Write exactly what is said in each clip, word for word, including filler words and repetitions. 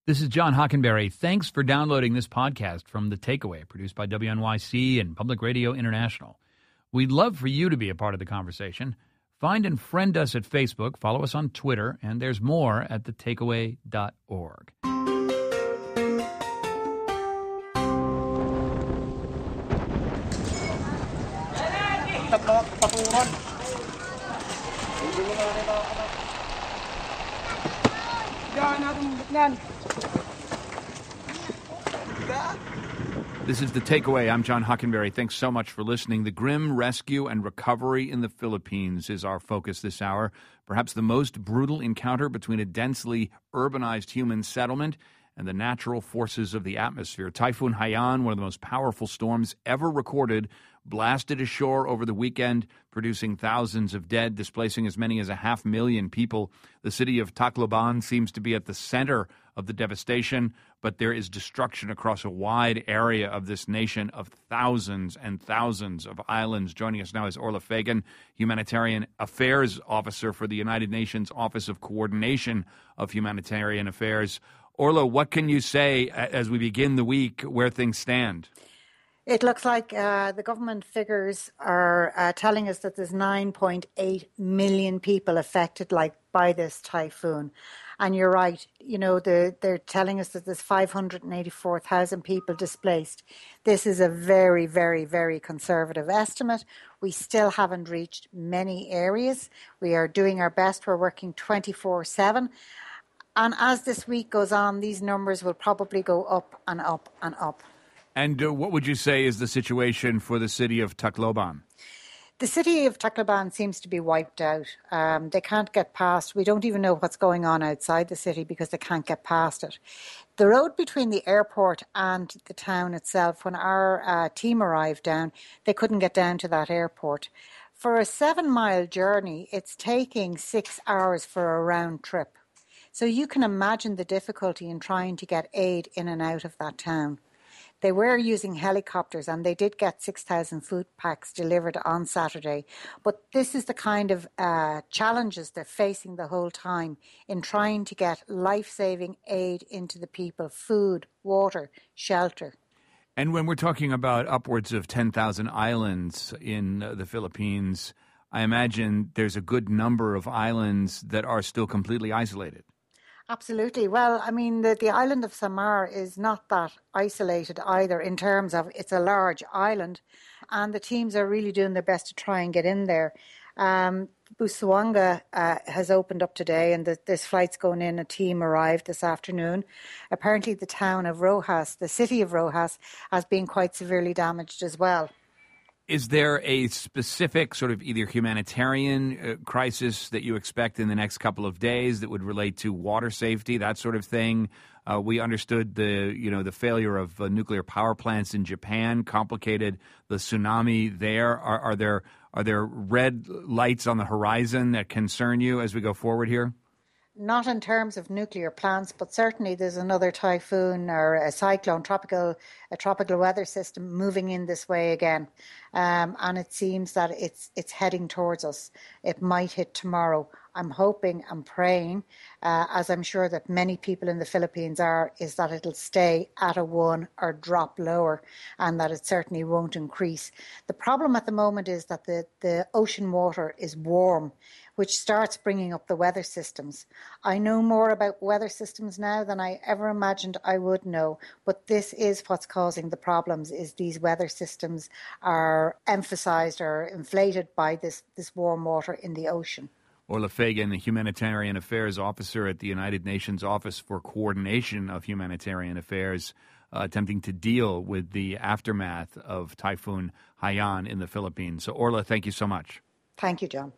This is John Hockenberry. Thanks for downloading this podcast from The Takeaway, produced by W N Y C and Public Radio International. We'd love for you to be a part of the conversation. Find and friend us at Facebook, follow us on Twitter, and there's more at the takeaway dot org. This is The Takeaway. I'm John Hockenberry. Thanks so much for listening. The grim rescue and recovery in the Philippines is our focus this hour. Perhaps the most brutal encounter between a densely urbanized human settlement and the natural forces of the atmosphere. Typhoon Haiyan, one of the most powerful storms ever recorded, blasted ashore over the weekend, producing thousands of dead, displacing as many as a half million people. The city of Tacloban seems to be at the center of the devastation, but there is destruction across a wide area of this nation of thousands and thousands of islands. Joining us now is Orla Fagan, Humanitarian Affairs Officer for the United Nations Office of Coordination of Humanitarian Affairs. Orla, what can you say as we begin the week where things stand? It looks like uh, the government figures are uh, telling us that there's nine point eight million people affected like by this typhoon. And you're right, you know, they're, they're telling us that there's five hundred eighty-four thousand people displaced. This is a very, very, very conservative estimate. We still haven't reached many areas. We are doing our best. We're working twenty-four seven. And as this week goes on, these numbers will probably go up and up and up. And uh, what would you say is the situation for the city of Tacloban? The city of Tacloban seems to be wiped out. Um, they can't get past. We don't even know what's going on outside the city because they can't get past it. The road between the airport and the town itself, when our uh, team arrived down, they couldn't get down to that airport. For a seven-mile journey, it's taking six hours for a round trip. So you can imagine the difficulty in trying to get aid in and out of that town. They were using helicopters and they did get six thousand food packs delivered on Saturday. But this is the kind of uh, challenges they're facing the whole time in trying to get life-saving aid into the people, food, water, shelter. And when we're talking about upwards of ten thousand islands in the Philippines, I imagine there's a good number of islands that are still completely isolated. Absolutely. Well, I mean, the, the island of Samar is not that isolated either in terms of it's a large island and the teams are really doing their best to try and get in there. Um, Busuanga uh, has opened up today and the, this flight's going in. A team arrived this afternoon. Apparently the town of Rojas, the city of Rojas, has been quite severely damaged as well. Is there a specific sort of either humanitarian uh, crisis that you expect in the next couple of days that would relate to water safety, that sort of thing? Uh, we understood the, you know, the failure of uh, nuclear power plants in Japan complicated the tsunami there. Are, are there are there red lights on the horizon that concern you as we go forward here? Not in terms of nuclear plants, but certainly there's another typhoon or a cyclone, tropical, a tropical weather system moving in this way again. Um, and it seems that it's it's heading towards us. It might hit tomorrow. I'm hoping and praying, uh, as I'm sure that many people in the Philippines are, is that it'll stay at a one or drop lower and that it certainly won't increase. The problem at the moment is that the, the ocean water is warm, which starts bringing up the weather systems. I know more about weather systems now than I ever imagined I would know, but this is what's causing the problems, is these weather systems are emphasised or inflated by this, this warm water in the ocean. Orla Fagan, the Humanitarian Affairs Officer at the United Nations Office for Coordination of Humanitarian Affairs, uh, attempting to deal with the aftermath of Typhoon Haiyan in the Philippines. So, Orla, thank you so much. Thank you, John.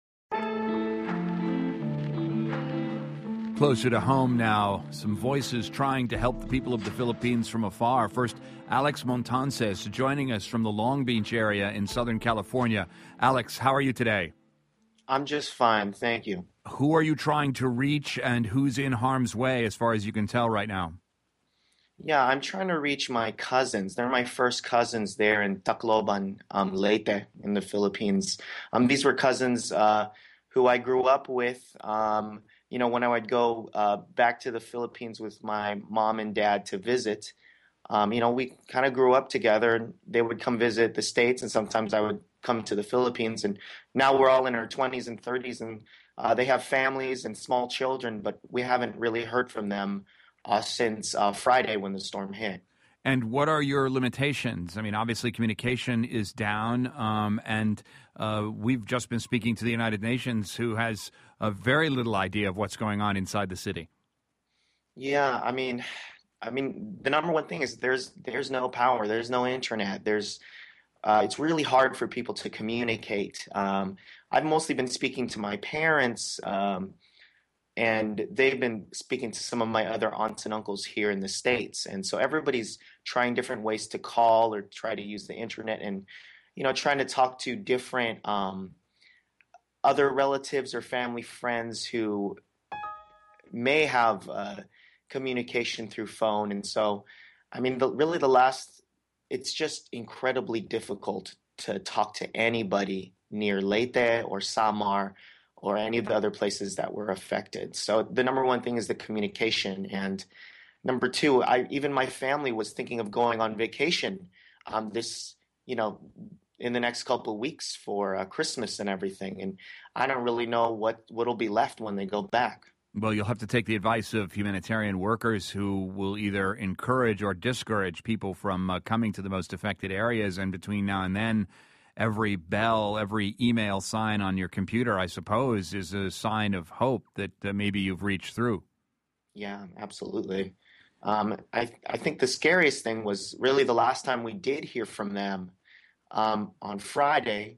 Closer to home now, some voices trying to help the people of the Philippines from afar. First, Alex Montances joining us from the Long Beach area in Southern California. Alex, how are you today? I'm just fine, thank you. Who are you trying to reach and who's in harm's way as far as you can tell right now? Yeah, I'm trying to reach my cousins. They're my first cousins there in Tacloban, um, Leyte, in the Philippines. Um, these were cousins uh, who I grew up with. Um, you know, when I would go uh, back to the Philippines with my mom and dad to visit, um, you know, we kind of grew up together, and they would come visit the States, and sometimes I would come to the Philippines. And now we're all in our twenties and thirties, and uh, they have families and small children, but we haven't really heard from them uh, since uh, Friday when the storm hit. And what are your limitations? I mean, obviously communication is down, um, and uh, we've just been speaking to the United Nations, who has a very little idea of what's going on inside the city. Yeah, I mean, I mean, the number one thing is there's there's no power, there's no internet, there's uh, it's really hard for people to communicate. Um, I've mostly been speaking to my parents. Um, And they've been speaking to some of my other aunts and uncles here in the States. And so everybody's trying different ways to call or try to use the internet and, you know, trying to talk to different um, other relatives or family friends who may have uh, communication through phone. And so, I mean, the, really the last, it's just incredibly difficult to talk to anybody near Leyte or Samar or any of the other places that were affected. So the number one thing is the communication. And number two, I even my family was thinking of going on vacation um, this, you know, in the next couple of weeks for uh, Christmas and everything. And I don't really know what what'll be left when they go back. Well, you'll have to take the advice of humanitarian workers who will either encourage or discourage people from uh, coming to the most affected areas. And between now and then, every bell, every email sign on your computer, I suppose, is a sign of hope that uh, maybe you've reached through. Yeah, absolutely. Um, I I think the scariest thing was really the last time we did hear from them um, on Friday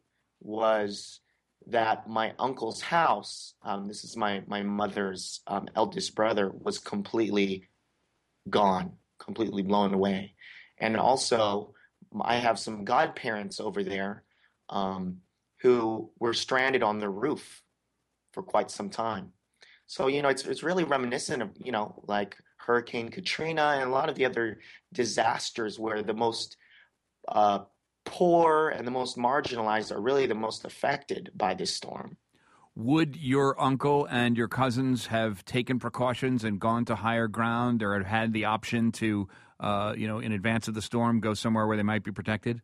was that my uncle's house, um, this is my, my mother's um, eldest brother, was completely gone, completely blown away. And also, I have some godparents over there um, who were stranded on the roof for quite some time. So, you know, it's it's really reminiscent of, you know, like Hurricane Katrina and a lot of the other disasters where the most uh, poor and the most marginalized are really the most affected by this storm. Would your uncle and your cousins have taken precautions and gone to higher ground, or have had the option to, uh, you know, in advance of the storm, go somewhere where they might be protected?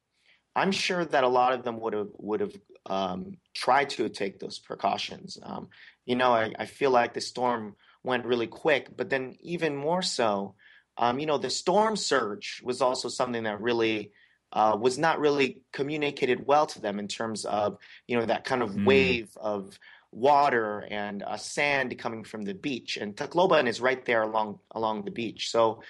I'm sure that a lot of them would have would have um, tried to take those precautions. Um, you know, I, I feel like the storm went really quick, but then even more so, um, you know, the storm surge was also something that really uh, was not really communicated well to them in terms of, you know, that kind of mm. wave of water and uh, sand coming from the beach. And Tacloban is right there along along the beach. So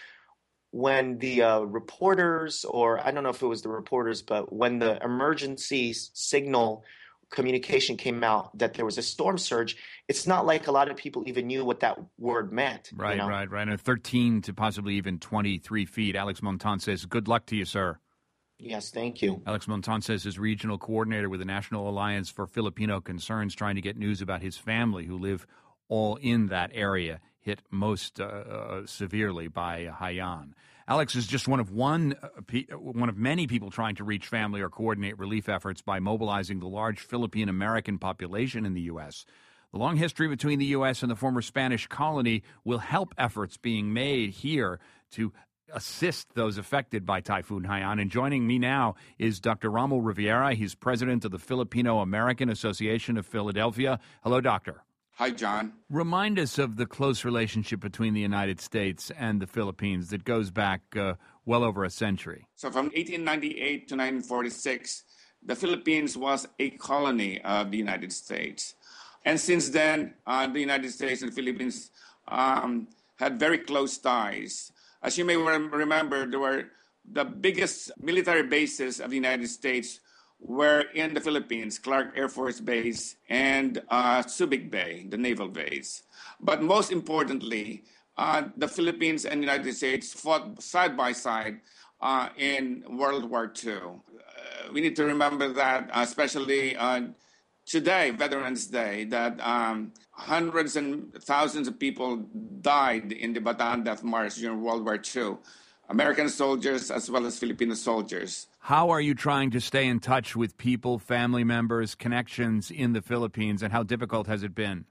when the uh, reporters, or I don't know if it was the reporters, but when the emergency signal communication came out that there was a storm surge, it's not like a lot of people even knew what that word meant. Right, you know? right, right. And thirteen to possibly even twenty-three feet. Alex Montan says, good luck to you, sir. Yes, thank you. Alex Montan says is regional coordinator with the National Alliance for Filipino Concerns, trying to get news about his family who live all in that area, hit most uh, uh, severely by Haiyan. Alex is just one of one uh, pe- one of many people trying to reach family or coordinate relief efforts by mobilizing the large Philippine American population in the U S. The long history between the U S and the former Spanish colony will help efforts being made here to assist those affected by Typhoon Haiyan. And joining me now is Doctor Rommel Riviera. He's president of the Filipino American Association of Philadelphia. Hello, doctor. Hi, John. Remind us of the close relationship between the United States and the Philippines that goes back uh, well over a century. So from eighteen ninety-eight to nineteen forty-six, the Philippines was a colony of the United States. And since then, uh, the United States and the Philippines um, had very close ties. As you may remember, there were the biggest military bases of the United States were in the Philippines, Clark Air Force Base and uh, Subic Bay, the naval base. But most importantly, uh, the Philippines and the United States fought side by side uh, in World War Two. Uh, we need to remember that, uh, especially uh, today, Veterans Day, that um, hundreds and thousands of people died in the Bataan Death March during World War Two. American soldiers as well as Filipino soldiers. How are you trying to stay in touch with people, family members, connections in the Philippines, and how difficult has it been?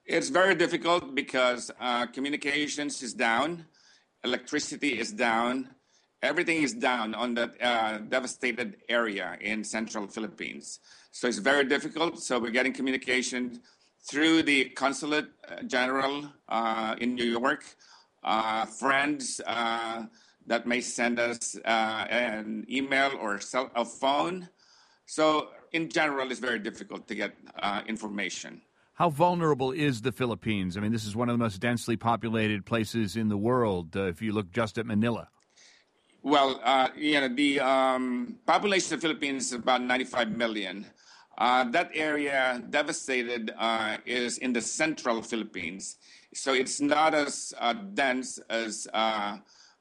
It's very difficult because uh, communications is down, electricity is down, everything is down on that uh, devastated area in central Philippines. So it's very difficult. So we're getting communication through the Consulate General uh, in New York, uh, friends uh, that may send us uh, an email or cell, a phone. So in general, it's very difficult to get uh, information. How vulnerable is the Philippines? I mean, this is one of the most densely populated places in the world, uh, if you look just at Manila. Well, uh, you know, the um, population of the Philippines is about ninety-five million. Uh, that area devastated uh, is in the central Philippines. So it's not as uh, dense as uh,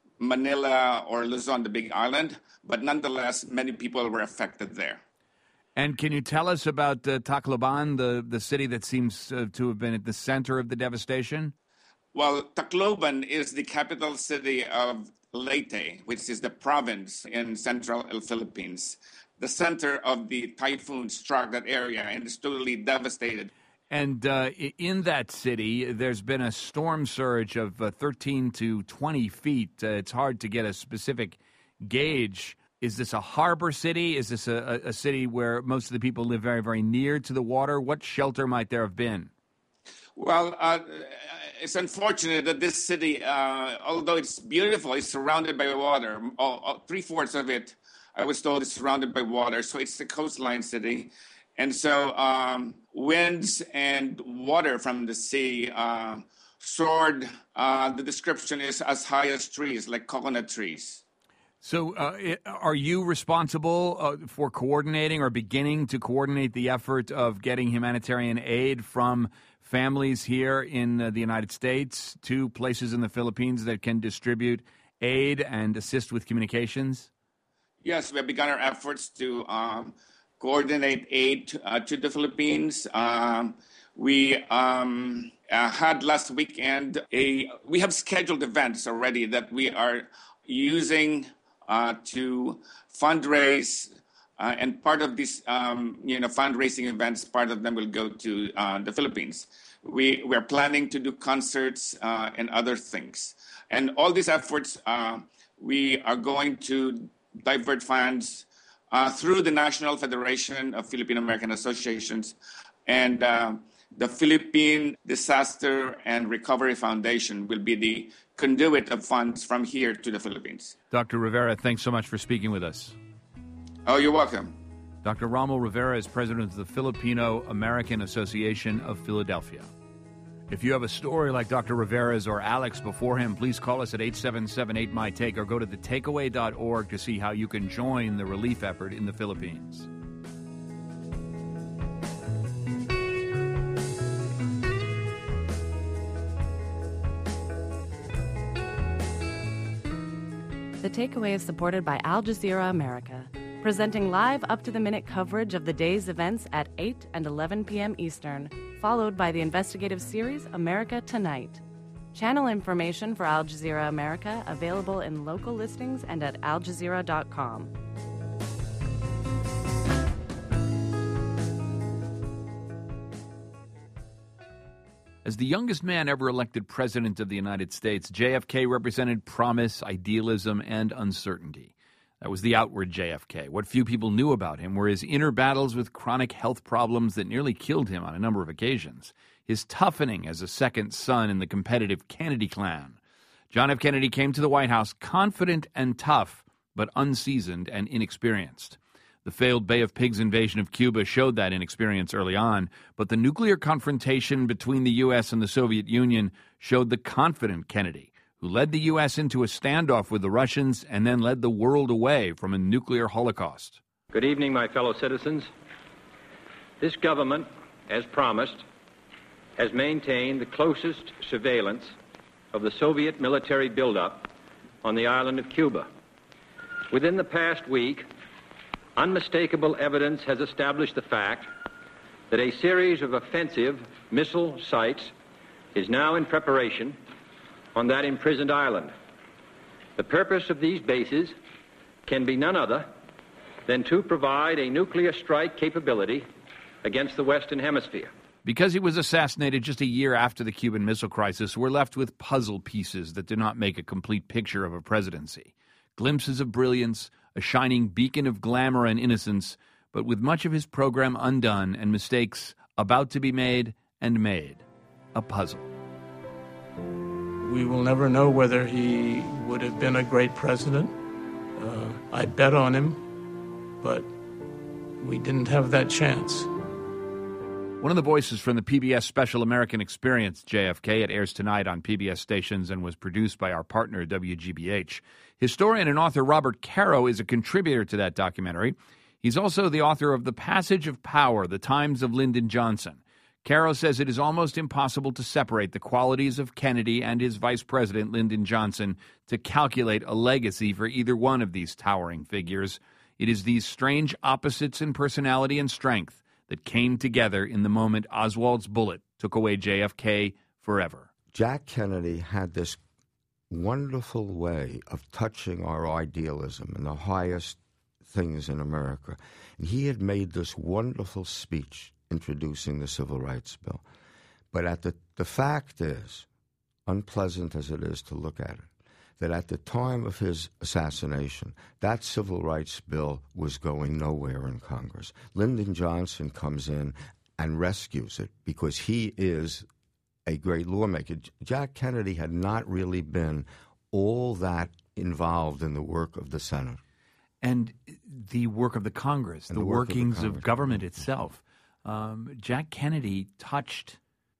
Manila or Luzon, the big island, but nonetheless, many people were affected there. And can you tell us about uh, Tacloban, the, the city that seems uh, to have been at the center of the devastation? Well, Tacloban is the capital city of Leyte, which is the province in central Philippines. The center of the typhoon struck that area and is totally devastated. And uh, in that city, there's been a storm surge of uh, thirteen to twenty feet. Uh, it's hard to get a specific gauge. Is this a harbor city? Is this a, a city where most of the people live very, very near to the water? What shelter might there have been? Well, uh, it's unfortunate that this city, uh, although it's beautiful, is surrounded by water. All, all, three-fourths of it, I was told, is surrounded by water. So it's a coastline city. And so um, winds and water from the sea uh, soared. Uh, the description is as high as trees, like coconut trees. So uh, are you responsible uh, for coordinating or beginning to coordinate the effort of getting humanitarian aid from families here in uh, the United States to places in the Philippines that can distribute aid and assist with communications? Yes, we have begun our efforts to um, coordinate aid to, uh, to the Philippines. Um, we um, uh, had last weekend a, we have scheduled events already that we are using Uh, to fundraise, uh, and part of these, um, you know, fundraising events, part of them will go to uh, the Philippines. We we are planning to do concerts uh, and other things, and all these efforts, uh, we are going to divert funds uh, through the National Federation of Filipino American Associations and uh, the Philippine Disaster and Recovery Foundation will be the conduit of funds from here to the Philippines. Doctor Rivera, thanks so much for speaking with us. Oh, you're welcome. Doctor Rommel Rivera is president of the Filipino American Association of Philadelphia. If you have a story like Doctor Rivera's or Alex before him, please call us at eight seven seven eight M Y Take or go to the takeaway dot org to see how you can join the relief effort in the Philippines. The Takeaway is supported by Al Jazeera America, presenting live up-to-the-minute coverage of the day's events at eight and eleven p.m. Eastern, followed by the investigative series America Tonight. Channel information for Al Jazeera America available in local listings and at al jazeera dot com. As the youngest man ever elected president of the United States, J F K represented promise, idealism, and uncertainty. That was the outward J F K. What few people knew about him were his inner battles with chronic health problems that nearly killed him on a number of occasions, his toughening as a second son in the competitive Kennedy clan. John F. Kennedy came to the White House confident and tough, but unseasoned and inexperienced. The failed Bay of Pigs invasion of Cuba showed that inexperience early on, but the nuclear confrontation between the U S and the Soviet Union showed the confident Kennedy, who led the U S into a standoff with the Russians and then led the world away from a nuclear holocaust. Good evening, my fellow citizens. This government, as promised, has maintained the closest surveillance of the Soviet military buildup on the island of Cuba. Within the past week, unmistakable evidence has established the fact that a series of offensive missile sites is now in preparation on that imprisoned island. The purpose of these bases can be none other than to provide a nuclear strike capability against the Western Hemisphere. Because he was assassinated just a year after the Cuban Missile Crisis, we're left with puzzle pieces that do not make a complete picture of a presidency. Glimpses of brilliance, a shining beacon of glamour and innocence, but with much of his program undone and mistakes about to be made and made. A puzzle. We will never know whether he would have been a great president. Uh, I bet on him, but we didn't have that chance. One of the voices from the P B S Special American Experience, J F K. It airs tonight on P B S stations and was produced by our partner, W G B H. Historian and author Robert Caro is a contributor to that documentary. He's also the author of The Passage of Power, The Times of Lyndon Johnson. Caro says it is almost impossible to separate the qualities of Kennedy and his vice president, Lyndon Johnson, to calculate a legacy for either one of these towering figures. It is these strange opposites in personality and strength that came together in the moment Oswald's bullet took away J F K forever. Jack Kennedy had this wonderful way of touching our idealism and the highest things in America. And he had made this wonderful speech introducing the Civil Rights Bill. But at the, the fact is, unpleasant as it is to look at it, that at the time of his assassination, that Civil Rights Bill was going nowhere in Congress. Lyndon Johnson comes in and rescues it because he is a great lawmaker. Jack Kennedy had not really been all that involved in the work of the Senate. And the work of the Congress, the, the workings of, the of government itself. Um, Jack Kennedy touched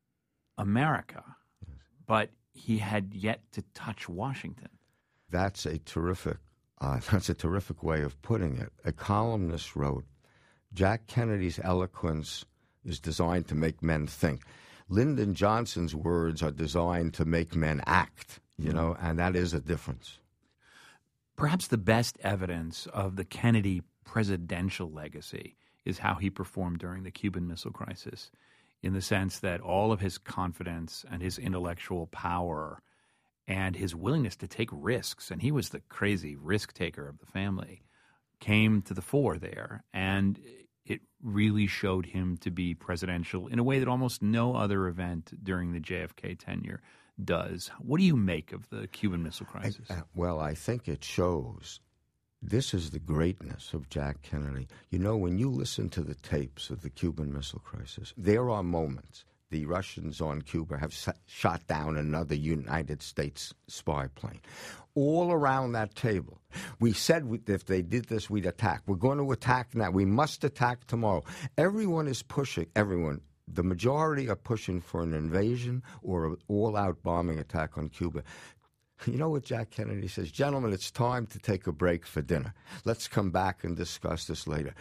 America, yes. But he had yet to touch Washington. That's a terrific, uh, that's a terrific way of putting it. A columnist wrote, Jack Kennedy's eloquence is designed to make men think. Lyndon Johnson's words are designed to make men act, you know, and that is a difference. Perhaps the best evidence of the Kennedy presidential legacy is how he performed during the Cuban Missile Crisis, in the sense that all of his confidence and his intellectual power and his willingness to take risks, and he was the crazy risk taker of the family, came to the fore there. And it really showed him to be presidential in a way that almost no other event during the J F K tenure does. What do you make of the Cuban Missile Crisis? I, uh, well, I think it shows this is the greatness of Jack Kennedy. You know, when you listen to the tapes of the Cuban Missile Crisis, there are moments. The Russians on Cuba have shot down another United States spy plane. All around that table, we said if they did this, we'd attack. We're going to attack now. We must attack tomorrow. Everyone is pushing, everyone, the majority are pushing for an invasion or an all-out bombing attack on Cuba. You know what Jack Kennedy says? Gentlemen, it's time to take a break for dinner. Let's come back and discuss this later.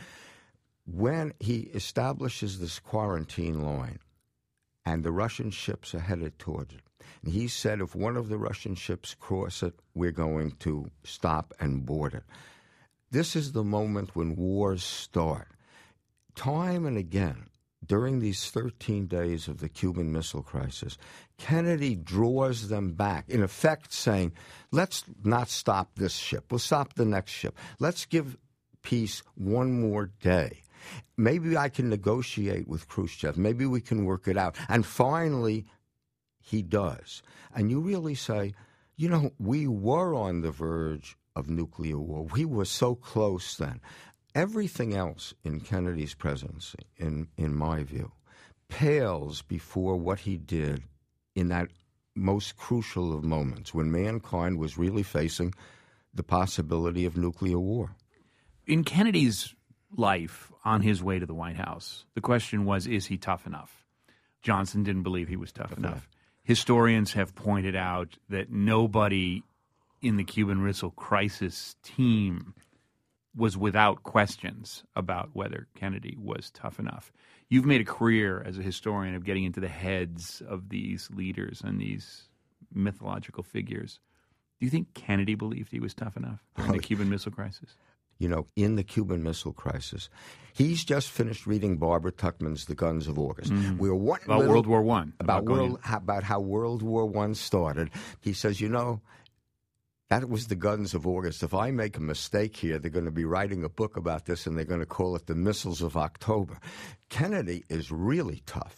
When he establishes this quarantine line, and the Russian ships are headed towards it, and he said if one of the Russian ships cross it, we're going to stop and board it. This is the moment when wars start. Time and again, during these thirteen days of the Cuban Missile Crisis, Kennedy draws them back, in effect saying, let's not stop this ship. We'll stop the next ship. Let's give peace one more day. Maybe I can negotiate with Khrushchev. Maybe we can work it out. And finally, he does. And you really say, you know, we were on the verge of nuclear war. We were so close then. Everything else in Kennedy's presidency, in, in my view, pales before what he did in that most crucial of moments when mankind was really facing the possibility of nuclear war. In Kennedy's life on his way to the White House, the question was, is he tough enough? Johnson didn't believe he was tough enough. enough. Historians have pointed out that nobody in the Cuban Missile Crisis team was without questions about whether Kennedy was tough enough. You've made a career as a historian of getting into the heads of these leaders and these mythological figures. Do you think Kennedy believed he was tough enough during the Cuban Missile Crisis? You know, in the Cuban Missile Crisis, he's just finished reading Barbara Tuchman's The Guns of August. Mm. We're one about little, World War One. About, about, world, how, about how World War One started. He says, you know, that was the Guns of August. If I make a mistake here, they're going to be writing a book about this, and they're going to call it The Missiles of October. Kennedy is really tough.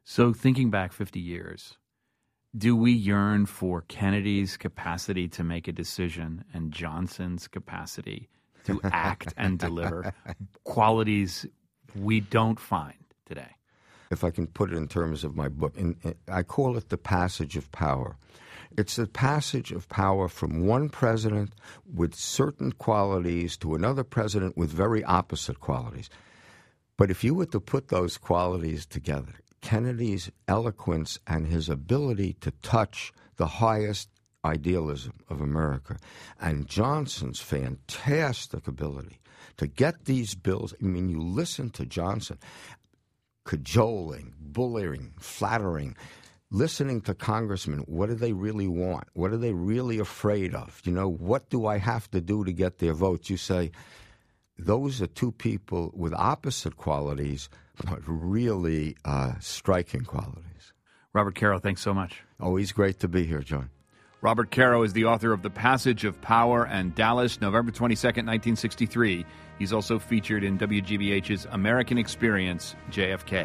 So thinking back fifty years, do we yearn for Kennedy's capacity to make a decision and Johnson's capacity to act and deliver, qualities we don't find today? If I can put it in terms of my book, and I call it the passage of power. It's the passage of power from one president with certain qualities to another president with very opposite qualities. But if you were to put those qualities together, Kennedy's eloquence and his ability to touch the highest idealism of America, and Johnson's fantastic ability to get these bills. I mean, you listen to Johnson, cajoling, bullying, flattering, listening to congressmen. What do they really want? What are they really afraid of? You know, what do I have to do to get their votes? You say, those are two people with opposite qualities, but really uh, striking qualities. Robert Caro, thanks so much. Always great to be here, John. Robert Caro is the author of The Passage of Power and Dallas, November twenty-second, nineteen sixty-three. He's also featured in W G B H's American Experience, J F K.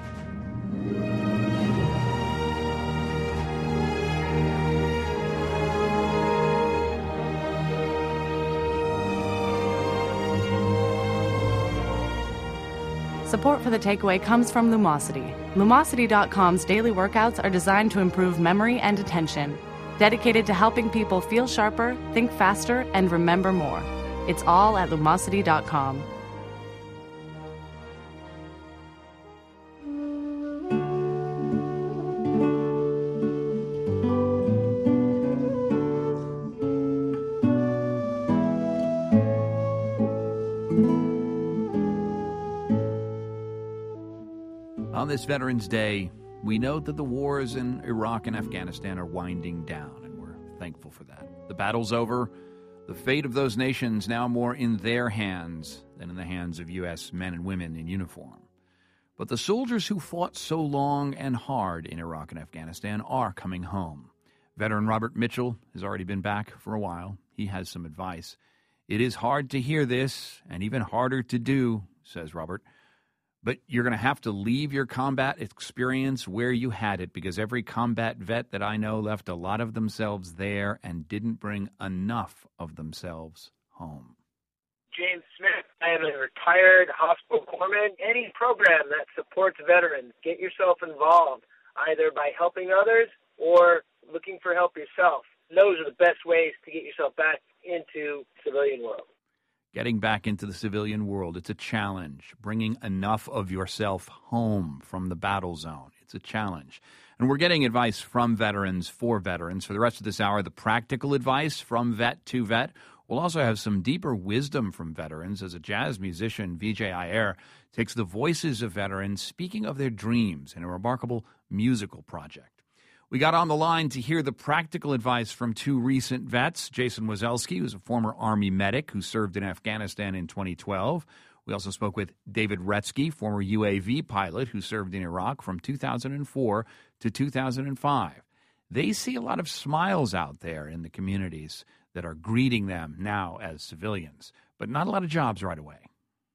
Support for The Takeaway comes from Lumosity. Lumosity dot com's daily workouts are designed to improve memory and attention, dedicated to helping people feel sharper, think faster, and remember more. It's all at Lumosity dot com. On this Veterans Day, we note that the wars in Iraq and Afghanistan are winding down, and we're thankful for that. The battle's over. The fate of those nations now more in their hands than in the hands of U S men and women in uniform. But the soldiers who fought so long and hard in Iraq and Afghanistan are coming home. Veteran Robert Mitchell has already been back for a while. He has some advice. It is hard to hear this, and even harder to do, says Robert. But you're going to have to leave your combat experience where you had it, because every combat vet that I know left a lot of themselves there and didn't bring enough of themselves home. James Smith. I am a retired hospital corpsman. Any program that supports veterans, get yourself involved, either by helping others or looking for help yourself. Those are the best ways to get yourself back into the civilian world. Getting back into the civilian world, it's a challenge. Bringing enough of yourself home from the battle zone, it's a challenge. And we're getting advice from veterans for veterans. For the rest of this hour, the practical advice from vet to vet. We'll also have some deeper wisdom from veterans as a jazz musician, Vijay Iyer, takes the voices of veterans speaking of their dreams in a remarkable musical project. We got on the line to hear the practical advice from two recent vets. Jason Wazelski, who's a former Army medic who served in Afghanistan in twenty twelve. We also spoke with David Retzky, former U A V pilot who served in Iraq from two thousand four to two thousand five. They see a lot of smiles out there in the communities that are greeting them now as civilians, but not a lot of jobs right away.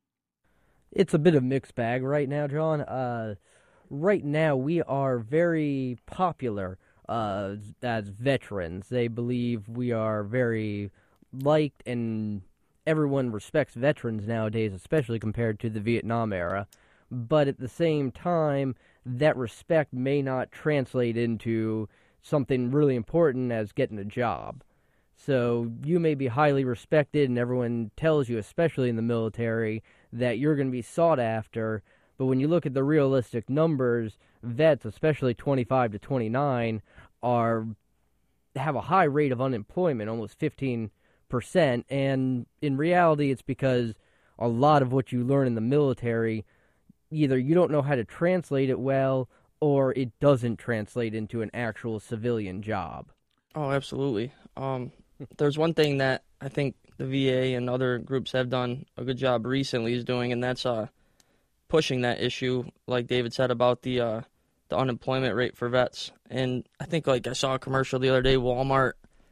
It's a bit of a mixed bag right now, John. Uh, right now, we are very popular uh, as veterans. They believe we are very liked, and everyone respects veterans nowadays, especially compared to the Vietnam era. But at the same time, that respect may not translate into something really important as getting a job. So you may be highly respected, and everyone tells you, especially in the military, that you're going to be sought after. But when you look at the realistic numbers, vets, especially twenty-five to twenty-nine, are have a high rate of unemployment, almost fifteen percent. And in reality, it's because a lot of what you learn in the military, either you don't know how to translate it well, or it doesn't translate into an actual civilian job. Oh, absolutely. Um, there's one thing that I think the V A and other groups have done a good job recently is doing, and that's uh, pushing that issue, like David said, about the uh, the unemployment rate for vets. And I think, like, I saw a commercial the other day, Walmart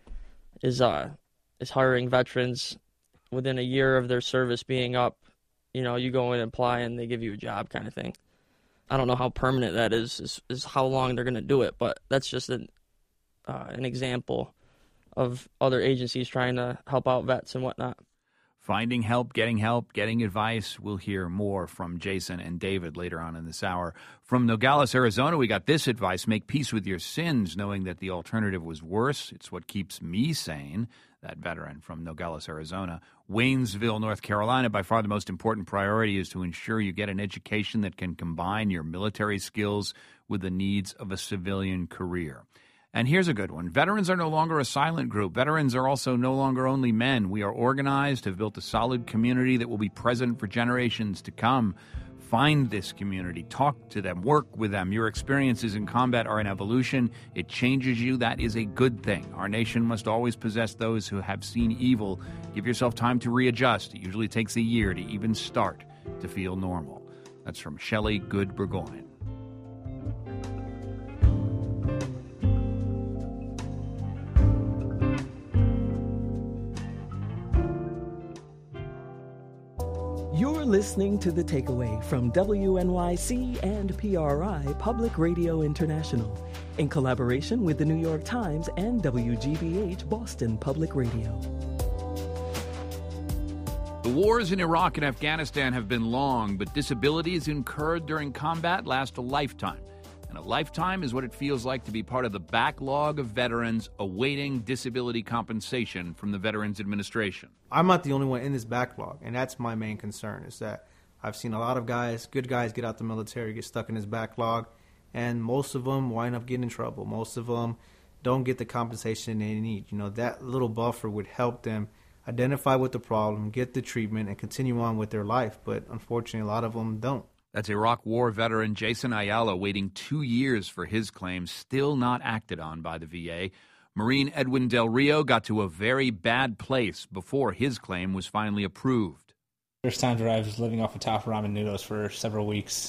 is uh is hiring veterans within a year of their service being up. You know, you go in and apply and they give you a job kind of thing. I don't know how permanent that is, is, is how long they're going to do it, but that's just an, uh, an example of other agencies trying to help out vets and whatnot. Finding help, getting help, getting advice. We'll hear more from Jason and David later on in this hour. From Nogales, Arizona, we got this advice: make peace with your sins, knowing that the alternative was worse. It's what keeps me sane. That veteran from Nogales, Arizona. Waynesville, North Carolina, by far the most important priority is to ensure you get an education that can combine your military skills with the needs of a civilian career. And here's a good one. Veterans are no longer a silent group. Veterans are also no longer only men. We are organized, have built a solid community that will be present for generations to come. Find this community, talk to them, work with them. Your experiences in combat are an evolution. It changes you. That is a good thing. Our nation must always possess those who have seen evil. Give yourself time to readjust. It usually takes a year to even start to feel normal. That's from Shelley Good Burgoyne. You're listening to The Takeaway from W N Y C and P R I Public Radio International in collaboration with the New York Times and W G B H Boston Public Radio. The wars in Iraq and Afghanistan have been long, but disabilities incurred during combat last a lifetime. And a lifetime is what it feels like to be part of the backlog of veterans awaiting disability compensation from the Veterans Administration. I'm not the only one in this backlog, and that's my main concern, is that I've seen a lot of guys, good guys, get out the military, get stuck in this backlog, and most of them wind up getting in trouble. Most of them don't get the compensation they need. You know, that little buffer would help them identify with the problem, get the treatment, and continue on with their life, but unfortunately a lot of them don't. That's Iraq War veteran Jason Ayala waiting two years for his claim, still not acted on by the V A. Marine Edwin Del Rio got to a very bad place before his claim was finally approved. There's times where I was living off of top ramen noodles for several weeks,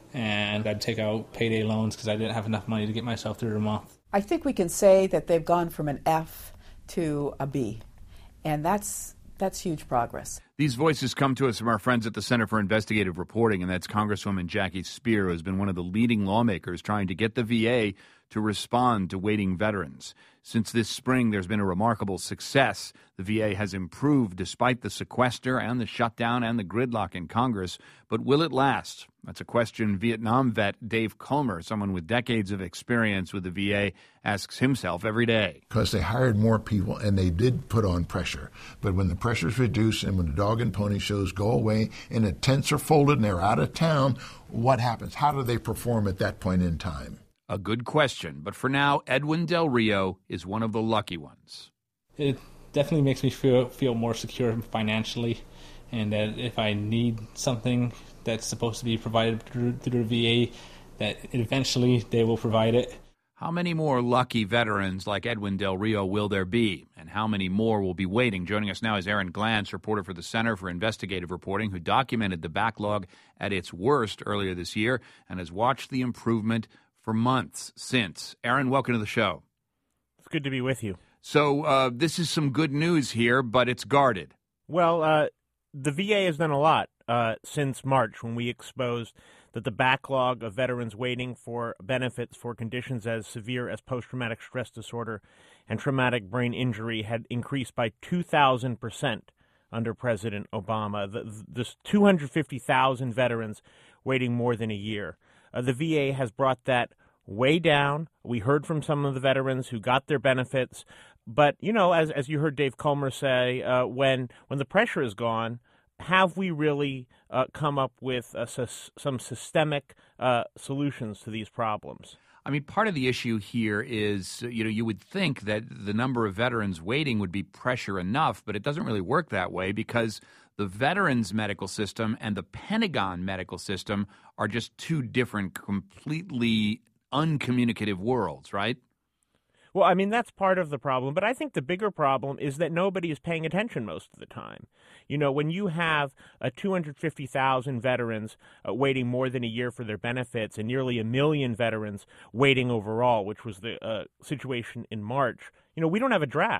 and I'd take out payday loans because I didn't have enough money to get myself through the month. I think we can say that they've gone from an F to a B, and that's That's huge progress. These voices come to us from our friends at the Center for Investigative Reporting, and that's Congresswoman Jackie Speier, who has been one of the leading lawmakers trying to get the V A to respond to waiting veterans. Since this spring, there's been a remarkable success. The V A has improved despite the sequester and the shutdown and the gridlock in Congress. But will it last? That's a question Vietnam vet Dave Culmer, someone with decades of experience with the V A, asks himself every day. Because they hired more people and they did put on pressure. But when the pressure's reduced and when the dog and pony shows go away and the tents are folded and they're out of town, what happens? How do they perform at that point in time? A good question, but for now, Edwin Del Rio is one of the lucky ones. It definitely makes me feel feel more secure financially, and that if I need something that's supposed to be provided through, through the V A, that eventually they will provide it. How many more lucky veterans like Edwin Del Rio will there be, and how many more will be waiting? Joining us now is Aaron Glantz, reporter for the Center for Investigative Reporting, who documented the backlog at its worst earlier this year and has watched the improvement for months since. Aaron, welcome to the show. It's good to be with you. So uh, this is some good news here, but it's guarded. Well, uh, the V A has done a lot uh, since March, when we exposed that the backlog of veterans waiting for benefits for conditions as severe as post-traumatic stress disorder and traumatic brain injury had increased by two thousand percent under President Obama. The, this two hundred fifty thousand veterans waiting more than a year. Uh, the V A has brought that way down. We heard from some of the veterans who got their benefits. But, you know, as as you heard Dave Culmer say, uh, when when the pressure is gone, have we really uh, come up with uh, s- some systemic uh, solutions to these problems? I mean, part of the issue here is, you know, you would think that the number of veterans waiting would be pressure enough, but it doesn't really work that way because the veterans medical system and the Pentagon medical system are just two different, completely uncommunicative worlds, right? Well, I mean, that's part of the problem, but I think the bigger problem is that nobody is paying attention most of the time. You know, when you have uh, two hundred fifty thousand veterans uh, waiting more than a year for their benefits and nearly a million veterans waiting overall, which was the uh, situation in March, you know, we don't have a draft.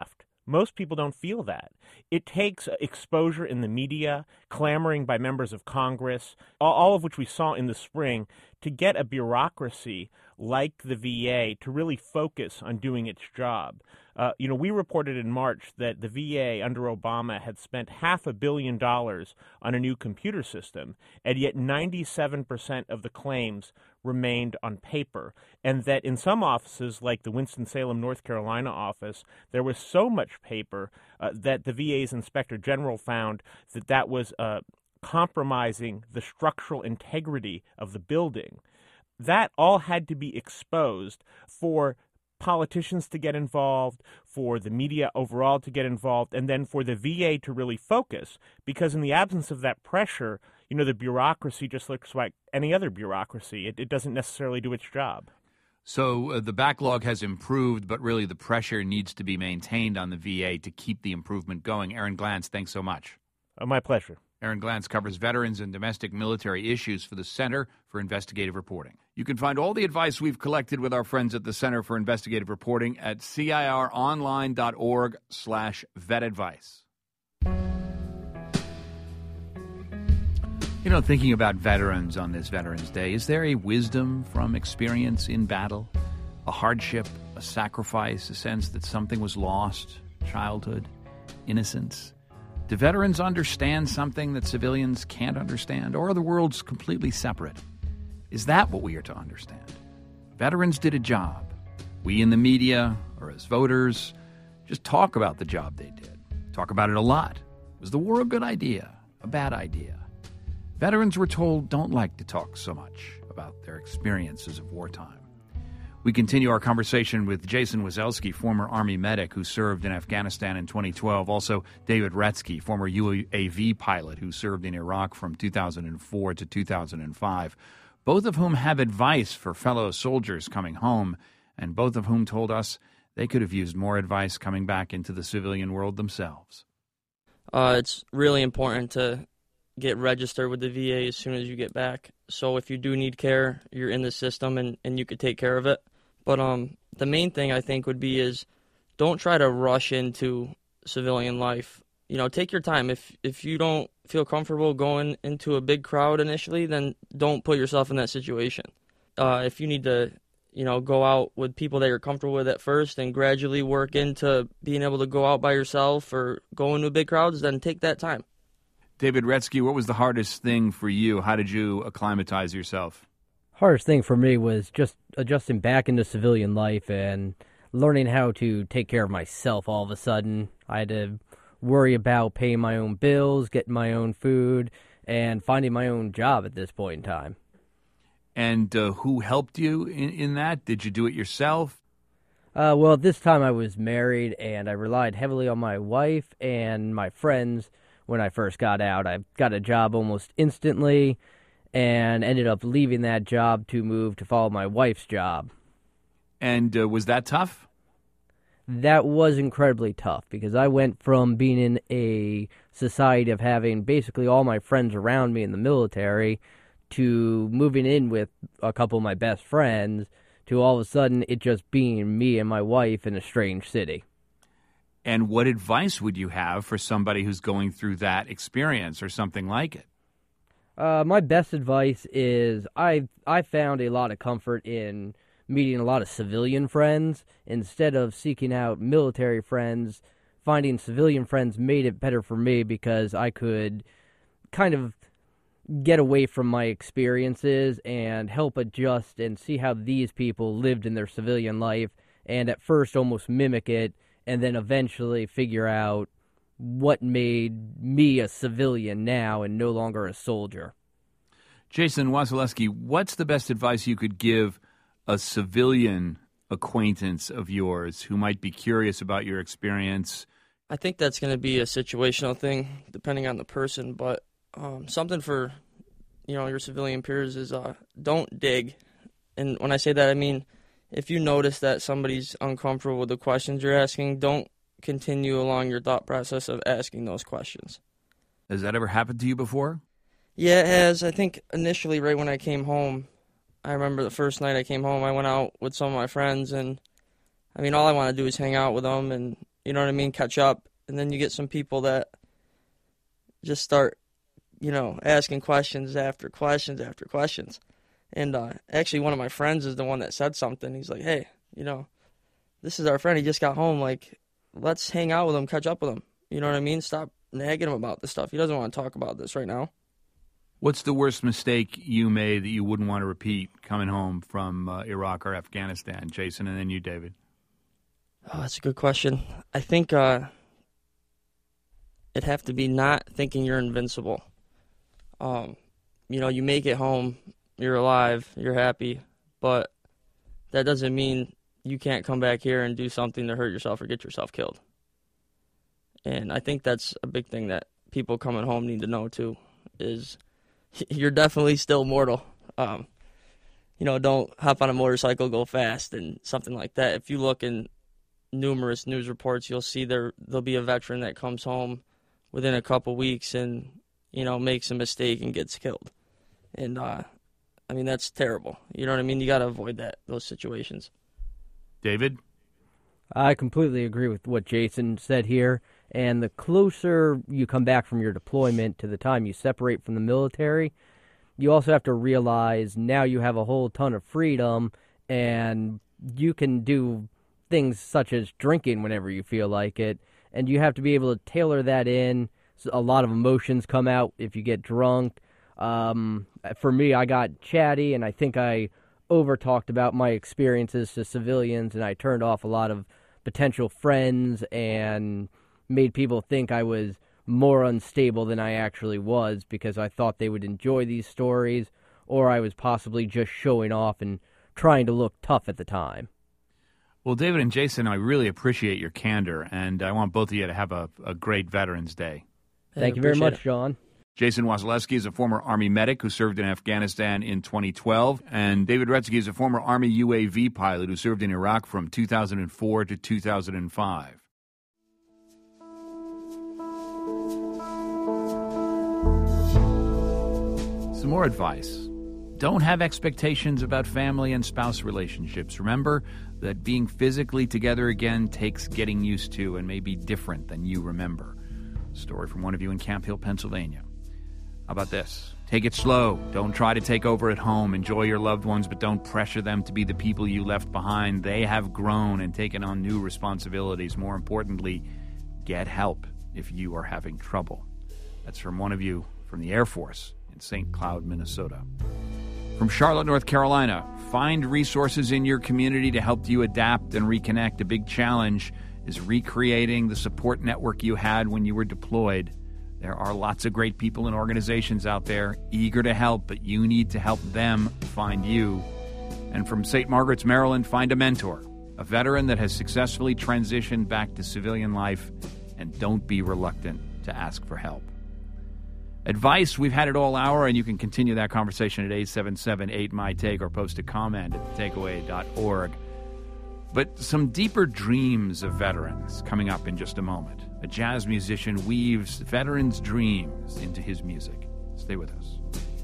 Most people don't feel that. It takes exposure in the media, clamoring by members of Congress, all of which we saw in the spring, to get a bureaucracy like the V A to really focus on doing its job. Uh, you know, we reported in March that the V A under Obama had spent half a billion dollars on a new computer system, and yet ninety-seven percent of the claims remained on paper, and that in some offices, like the Winston-Salem, North Carolina office, there was so much paper uh, that the V A's Inspector General found that that was uh, compromising the structural integrity of the building. That all had to be exposed for politicians to get involved, for the media overall to get involved, and then for the V A to really focus. Because in the absence of that pressure, you know, the bureaucracy just looks like any other bureaucracy. It, it doesn't necessarily do its job. So uh, the backlog has improved, but really the pressure needs to be maintained on the V A to keep the improvement going. Aaron Glantz, thanks so much. Uh, my pleasure. Aaron Glantz covers veterans and domestic military issues for the Center for Investigative Reporting. You can find all the advice we've collected with our friends at the Center for Investigative Reporting at cironline.org slash vetadvice. You know, thinking about veterans on this Veterans Day, is there a wisdom from experience in battle? A hardship, a sacrifice, a sense that something was lost, childhood, innocence? Do veterans understand something that civilians can't understand, or are the worlds completely separate? Is that what we are to understand? Veterans did a job. We in the media, or as voters, just talk about the job they did. Talk about it a lot. Was the war a good idea? A bad idea? Veterans were told don't like to talk so much about their experiences of wartime. We continue our conversation with Jason Weselski, former Army medic who served in Afghanistan in twenty twelve. Also, David Retzky, former U A V pilot who served in Iraq from two thousand four to two thousand five. Both of whom have advice for fellow soldiers coming home, and both of whom told us they could have used more advice coming back into the civilian world themselves. Uh, it's really important to get registered with the V A as soon as you get back. So if you do need care, you're in the system and, and you could take care of it. But um, the main thing I think would be is don't try to rush into civilian life. You know, take your time. If if you don't feel comfortable going into a big crowd initially, then don't put yourself in that situation. Uh, if you need to, you know, go out with people that you're comfortable with at first and gradually work into being able to go out by yourself or go into big crowds, then take that time. David Retzky, what was the hardest thing for you? How did you acclimatize yourself? Hardest thing for me was just adjusting back into civilian life and learning how to take care of myself all of a sudden. I had to worry about paying my own bills, getting my own food, and finding my own job at this point in time. And uh, who helped you in, in that? Did you do it yourself? Uh, well, at this time I was married, and I relied heavily on my wife and my friends when I first got out. I got a job almost instantly and ended up leaving that job to move to follow my wife's job. And uh, was that tough? That was incredibly tough because I went from being in a society of having basically all my friends around me in the military to moving in with a couple of my best friends to all of a sudden it just being me and my wife in a strange city. And what advice would you have for somebody who's going through that experience or something like it? Uh, my best advice is I I found a lot of comfort in meeting a lot of civilian friends. Instead of seeking out military friends, finding civilian friends made it better for me because I could kind of get away from my experiences and help adjust and see how these people lived in their civilian life and at first almost mimic it and then eventually figure out what made me a civilian now and no longer a soldier. Jason Weselski, what's the best advice you could give a civilian acquaintance of yours who might be curious about your experience? I think that's going to be a situational thing depending on the person, but um, something for, you know, your civilian peers is uh, don't dig. And when I say that, I mean, if you notice that somebody's uncomfortable with the questions you're asking, don't continue along your thought process of asking those questions. Has that ever happened to you before? Yeah, it has. I think initially right when I came home, I remember the first night I came home, I went out with some of my friends, and I mean, all I want to do is hang out with them and you know what I mean, catch up. And then you get some people that just start, you know, asking questions after questions after questions. And uh, actually one of my friends is the one that said something. He's like, hey, you know, this is our friend. He just got home. Like, let's hang out with him, catch up with him. You know what I mean? Stop nagging him about this stuff. He doesn't want to talk about this right now. What's the worst mistake you made that you wouldn't want to repeat coming home from uh, Iraq or Afghanistan, Jason, and then you, David? Oh, that's a good question. I think uh, it'd have to be not thinking you're invincible. Um, you know, you make it home, you're alive, you're happy, but that doesn't mean you can't come back here and do something to hurt yourself or get yourself killed. And I think that's a big thing that people coming home need to know, too, is you're definitely still mortal. Um, you know, don't hop on a motorcycle, go fast, and something like that. If you look in numerous news reports, you'll see there there'll be a veteran that comes home within a couple weeks and, you know, makes a mistake and gets killed. And, uh, I mean, that's terrible. You know what I mean? You got to avoid that, those situations. David? I completely agree with what Jason said here. And the closer you come back from your deployment to the time you separate from the military, you also have to realize now you have a whole ton of freedom and you can do things such as drinking whenever you feel like it. And you have to be able to tailor that in. So a lot of emotions come out if you get drunk. Um, for me, I got chatty, and I think I over-talked about my experiences to civilians, and I turned off a lot of potential friends and made people think I was more unstable than I actually was because I thought they would enjoy these stories, or I was possibly just showing off and trying to look tough at the time. Well, David and Jason, I really appreciate your candor, and I want both of you to have a, a great Veterans Day. Thank you very much, John. Jason Wasilewski is a former Army medic who served in Afghanistan in twenty twelve, and David Retzky is a former Army U A V pilot who served in Iraq from two thousand four to two thousand five. Some more advice. Don't have expectations about family and spouse relationships. Remember that being physically together again takes getting used to and may be different than you remember. Story from one of you in Camp Hill, Pennsylvania. How about this? Take it slow. Don't try to take over at home. Enjoy your loved ones, but don't pressure them to be the people you left behind. They have grown and taken on new responsibilities. More importantly, get help if you are having trouble. That's from one of you from the Air Force in Saint Cloud, Minnesota. From Charlotte, North Carolina, find resources in your community to help you adapt and reconnect. A big challenge is recreating the support network you had when you were deployed. There are lots of great people and organizations out there eager to help, but you need to help them find you. And from Saint Margaret's, Maryland, find a mentor, a veteran that has successfully transitioned back to civilian life, and don't be reluctant to ask for help. Advice, we've had it all hour, and you can continue that conversation at eight seven seven eight M Y Take or post a comment at the takeaway dot org. But some deeper dreams of veterans coming up in just a moment. A jazz musician weaves veterans' dreams into his music. Stay with us.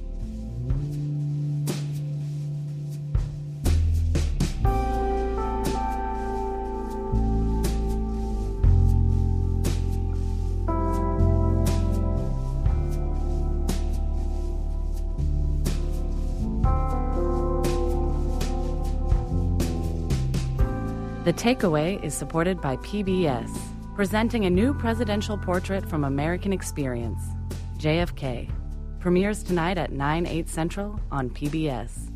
The Takeaway is supported by P B S, presenting a new presidential portrait from American Experience, J F K. Premieres tonight at nine, eight Central on P B S.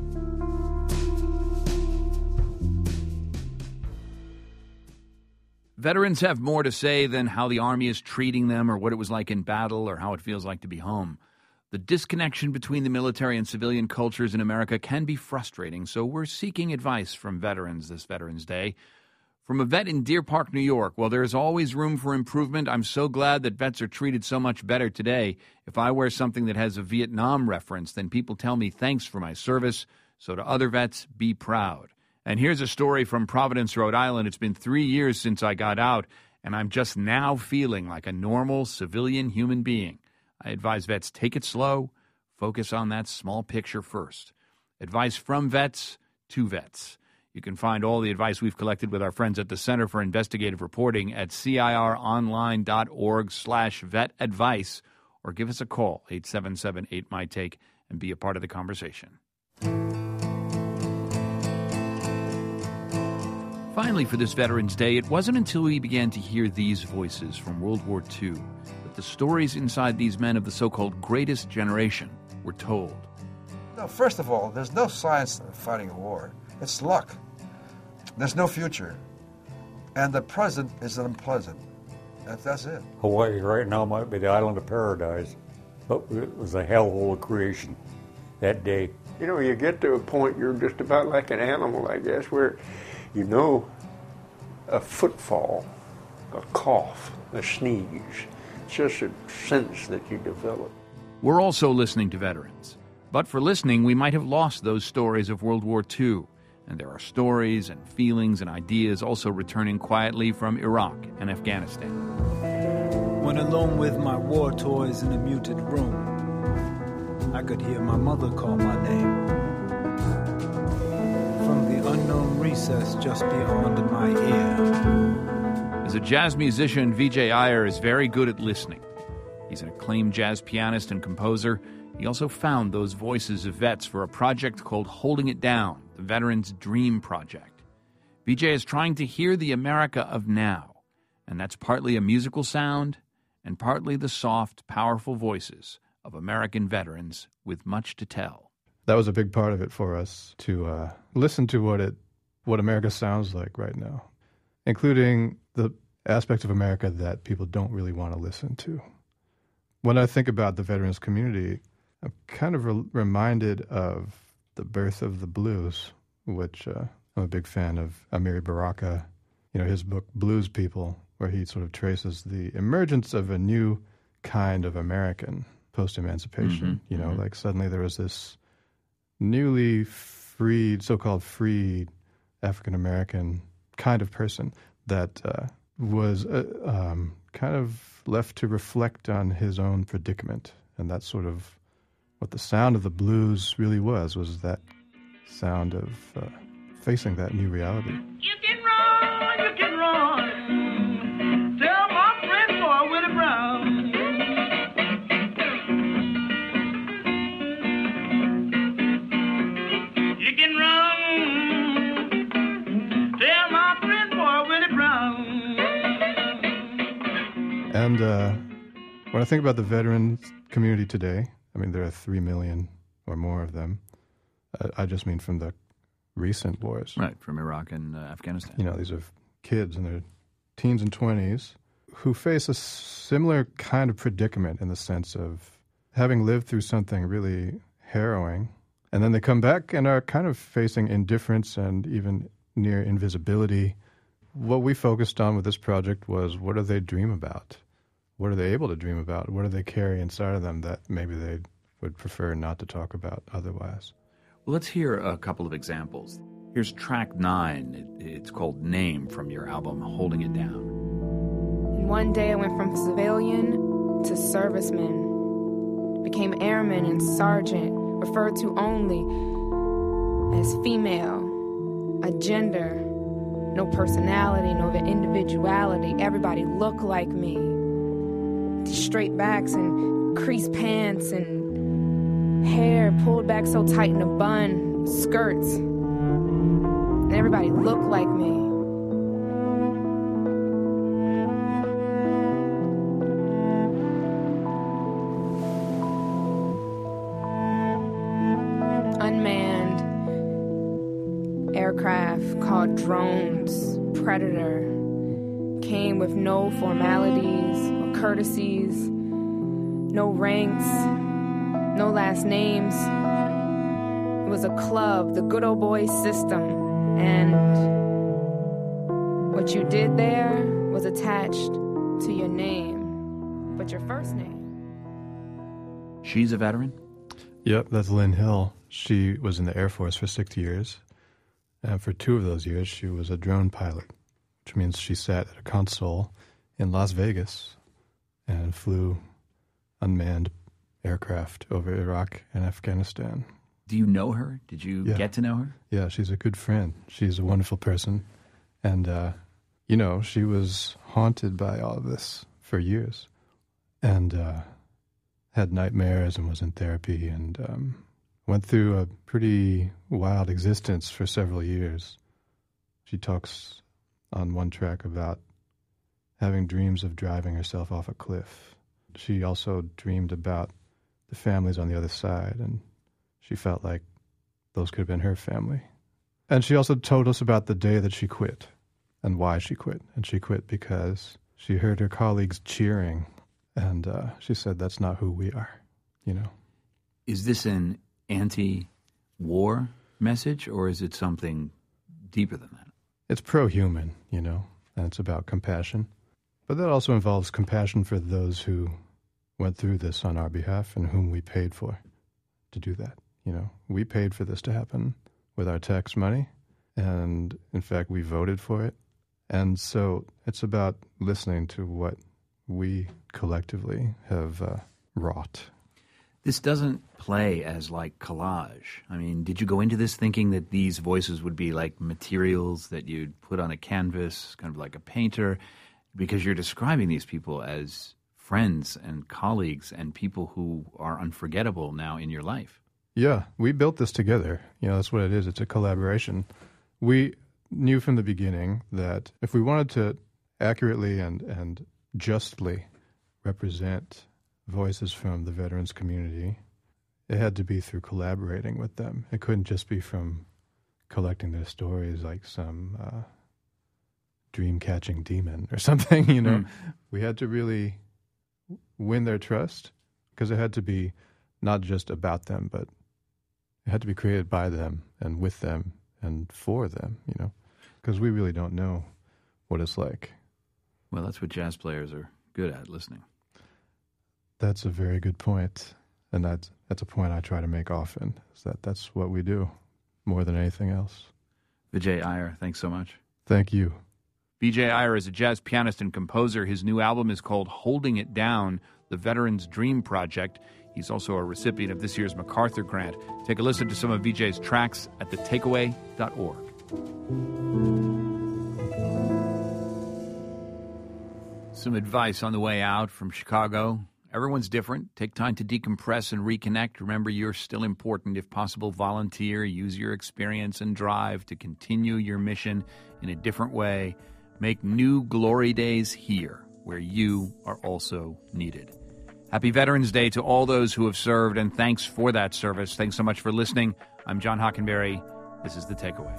Veterans have more to say than how the Army is treating them or what it was like in battle or how it feels like to be home. The disconnection between the military and civilian cultures in America can be frustrating, so we're seeking advice from veterans this Veterans Day. From a vet in Deer Park, New York, while there is always room for improvement, I'm so glad that vets are treated so much better today. If I wear something that has a Vietnam reference, then people tell me thanks for my service. So to other vets, be proud. And here's a story from Providence, Rhode Island. It's been three years since I got out, and I'm just now feeling like a normal civilian human being. I advise vets, take it slow, focus on that small picture first. Advice from vets to vets. You can find all the advice we've collected with our friends at the Center for Investigative Reporting at cironline.org slash vet advice, or give us a call, eight seven seven eight M Y TAKE, and be a part of the conversation. Finally, for this Veterans Day, it wasn't until we began to hear these voices from World War Two that the stories inside these men of the so-called greatest generation were told. No, first of all, there's no science in fighting a war. It's luck. There's no future. And the present is unpleasant. That, that's it. Hawaii right now might be the island of paradise, but it was a hellhole of creation that day. You know, you get to a point you're just about like an animal, I guess, where you know a footfall, a cough, a sneeze. It's just a sense that you develop. We're also listening to veterans. But for listening, we might have lost those stories of World War Two. And there are stories and feelings and ideas also returning quietly from Iraq and Afghanistan. When alone with my war toys in a muted room, I could hear my mother call my name. From the unknown recess just beyond my ear. As a jazz musician, Vijay Iyer is very good at listening. He's an acclaimed jazz pianist and composer. He also found those voices of vets for a project called Holding It Down, the Veterans' Dream Project. Vijay is trying to hear the America of now, and that's partly a musical sound and partly the soft, powerful voices of American veterans with much to tell. That was a big part of it for us, to uh, listen to what it, what America sounds like right now, including the aspects of America that people don't really want to listen to. When I think about the veterans community, I'm kind of re- reminded of the birth of the blues, which uh, I'm a big fan of Amiri Baraka, you know, his book Blues People, where he sort of traces the emergence of a new kind of American post-emancipation. Mm-hmm. You know, mm-hmm. like suddenly there was this newly freed, so-called freed African-American kind of person that uh, was uh, um, kind of left to reflect on his own predicament. And that's sort of what the sound of the blues really was, was that sound of uh, facing that new reality. You can run, you can run. Tell my friend boy Willie Brown. You can run. Tell my friend boy Willie Brown. And uh, when I think about the veterans community today, I mean, there are three million or more of them. Uh, I just mean from the recent wars. Right, from Iraq and uh, Afghanistan. You know, these are kids in their teens and twenties who face a similar kind of predicament in the sense of having lived through something really harrowing, and then they come back and are kind of facing indifference and even near invisibility. What we focused on with this project was, what do they dream about? What are they able to dream about? What do they carry inside of them that maybe they would prefer not to talk about otherwise? Well, let's hear a couple of examples. Here's track nine. It, it's called Name from your album Holding It Down. And one day I went from civilian to serviceman, became airman and sergeant, referred to only as female, a gender, no personality, no individuality. Everybody looked like me. Straight backs and creased pants and hair pulled back so tight in a bun, skirts. And everybody looked like me. Unmanned aircraft called drones, Predator, came with no formalities or courtesies, no ranks, no last names. It was a club, the good old boy system, and what you did there was attached to your name, but your first name. She's a veteran? Yep, that's Lynn Hill. She was in the Air Force for six years, and for two of those years she was a drone pilot, which means she sat at a console in Las Vegas and flew unmanned aircraft over Iraq and Afghanistan. Do you know her? Did you Yeah. get to know her? Yeah, she's a good friend. She's a wonderful person. And, uh, you know, she was haunted by all of this for years and uh, had nightmares and was in therapy and um, went through a pretty wild existence for several years. She talks on one track about having dreams of driving herself off a cliff. She also dreamed about the families on the other side, and she felt like those could have been her family. And she also told us about the day that she quit and why she quit. And she quit because she heard her colleagues cheering, and uh, she said, that's not who we are, you know. Is this an anti-war message, or is it something deeper than that? It's pro-human, you know, and it's about compassion. But that also involves compassion for those who went through this on our behalf and whom we paid for to do that. You know, we paid for this to happen with our tax money, and in fact, we voted for it. And so it's about listening to what we collectively have uh, wrought. This doesn't play as like collage. I mean, did you go into this thinking that these voices would be like materials that you'd put on a canvas, kind of like a painter? Because you're describing these people as friends and colleagues and people who are unforgettable now in your life. Yeah, we built this together. You know, that's what it is. It's a collaboration. We knew from the beginning that if we wanted to accurately and, and justly represent voices from the veterans community, it had to be through collaborating with them. It couldn't just be from collecting their stories like some uh, dream-catching demon or something, you know. Mm. We had to really win their trust because it had to be not just about them, but it had to be created by them and with them and for them, you know, because we really don't know what it's like. Well, that's what jazz players are good at, listening. That's a very good point, and that's, that's a point I try to make often, is that that's what we do more than anything else. Vijay Iyer, thanks so much. Thank you. Vijay Iyer is a jazz pianist and composer. His new album is called Holding It Down, The Veterans Dream Project. He's also a recipient of this year's MacArthur Grant. Take a listen to some of Vijay's tracks at the takeaway dot org. Some advice on the way out from Chicago. Everyone's different. Take time to decompress and reconnect. Remember, you're still important. If possible, volunteer. Use your experience and drive to continue your mission in a different way. Make new glory days here, where you are also needed. Happy Veterans Day to all those who have served, and thanks for that service. Thanks so much for listening. I'm John Hockenberry. This is The Takeaway.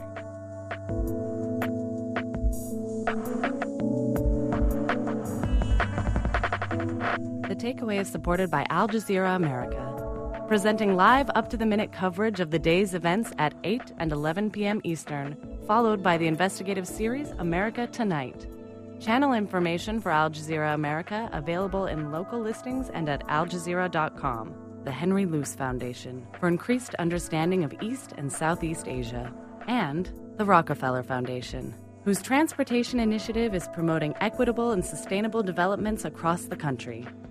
The Takeaway is supported by Al Jazeera America, presenting live up-to-the-minute coverage of the day's events at eight and eleven p.m. Eastern, followed by the investigative series America Tonight. Channel information for Al Jazeera America available in local listings and at al jazeera dot com. The Henry Luce Foundation for increased understanding of East and Southeast Asia. And the Rockefeller Foundation, whose transportation initiative is promoting equitable and sustainable developments across the country.